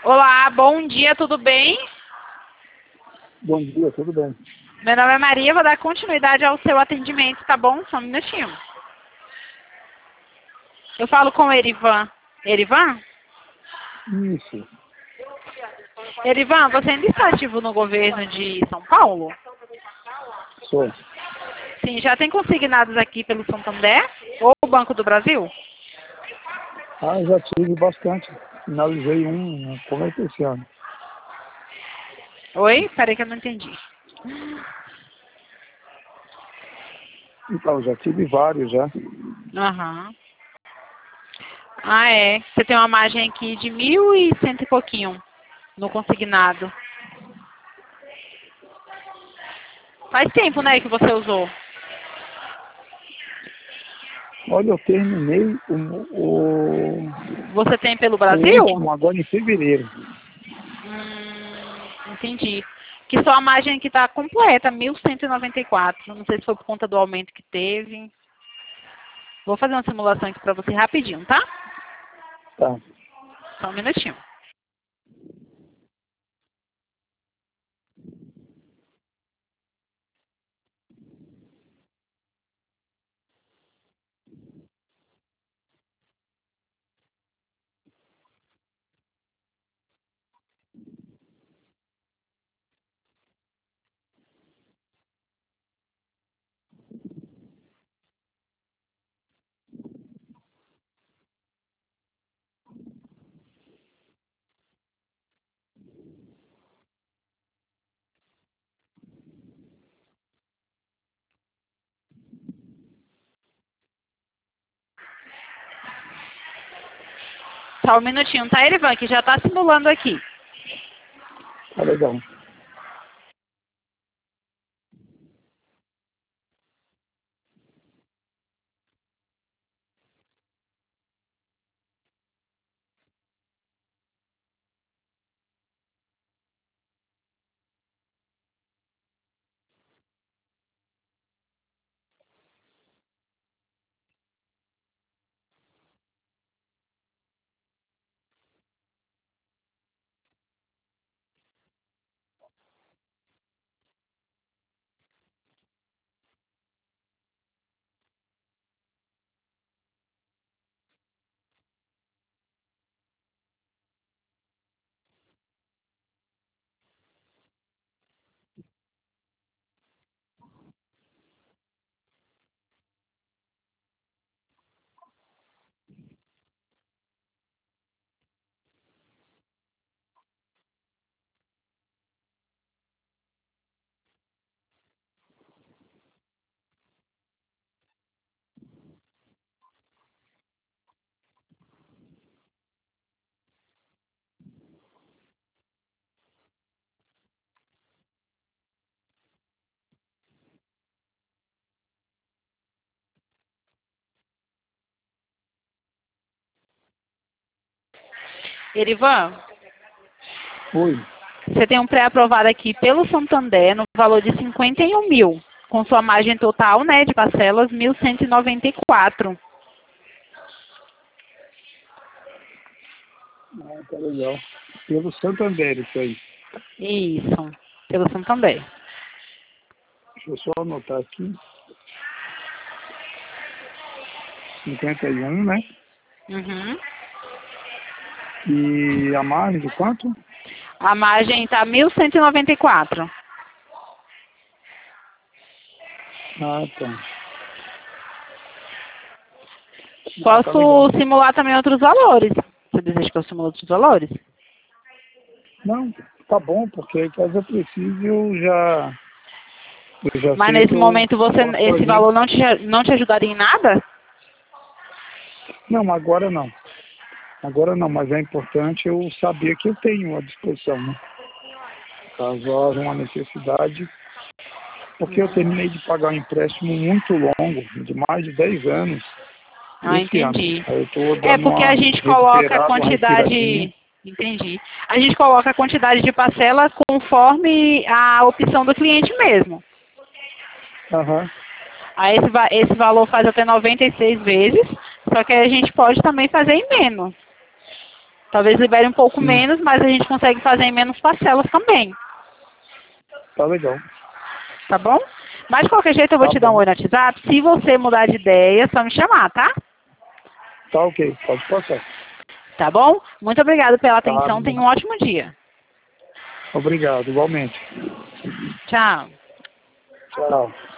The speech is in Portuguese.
Olá, bom dia, tudo bem? Bom dia, tudo bem? Meu nome é Maria, vou dar continuidade ao seu atendimento, tá bom? Só um minutinho. Eu falo com o Erivan. Erivan? Isso, Erivan, você ainda está ativo no governo de São Paulo? sou. Sim, já tem consignados aqui pelo Santander ou o Banco do Brasil? Já tive bastante. Finalizei um começo esse ano. Oi? Peraí que eu não entendi. Então, já tive vários já. Aham. Ah, é. Você tem uma margem aqui de 1.100 e pouquinho no consignado. Faz tempo, né, que você usou? Olha, eu terminei Você tem pelo o Brasil? último agora em fevereiro. Entendi. Que só a margem que está completa, 1.194. Não sei se foi por conta do aumento que teve. Vou fazer uma simulação aqui para você rapidinho, tá? Tá. Só um minutinho. Só um minutinho, tá, Erivan? Que já está simulando aqui. Tá legal. Erivan, Oi. você tem um pré-aprovado aqui pelo Santander no valor de 51 mil, com sua margem total, né, de parcelas, 1.194. Tá legal. Pelo Santander, isso aí. Isso, pelo Santander. Deixa eu só anotar aqui. 51, né? Uhum. E a margem de quanto? A margem está 1.194. Tá. Tá Posso legal. simular também outros valores. Você deseja que eu simule outros valores? Não, tá bom, porque caso eu precise, eu já Mas sei nesse que eu momento você, posso esse fazer. valor não te ajudaria em nada? Não, agora não. Agora não, mas é importante eu saber que eu tenho à disposição, né? Caso haja uma necessidade, porque eu terminei de pagar um empréstimo muito longo, de mais de 10 anos, Ah, esse ano. entendi. Aí eu estou É dando porque uma a gente coloca a recuperada, uma respiradinha. quantidade. Entendi. A gente coloca a quantidade de parcela conforme a opção do cliente mesmo. Aham. Aí esse valor faz até 96 vezes, só que a gente pode também fazer em menos. Talvez libere um pouco Sim. menos, mas a gente consegue fazer em menos parcelas também. Tá legal. Tá bom? Mas de qualquer jeito eu vou Tá te dar um bom. oi no WhatsApp. Se você mudar de ideia, é só me chamar, tá? Tá ok, pode passar. Tá bom? Muito obrigada pela Tá, atenção. Tenha um ótimo dia. obrigado, igualmente. Tchau. Tchau.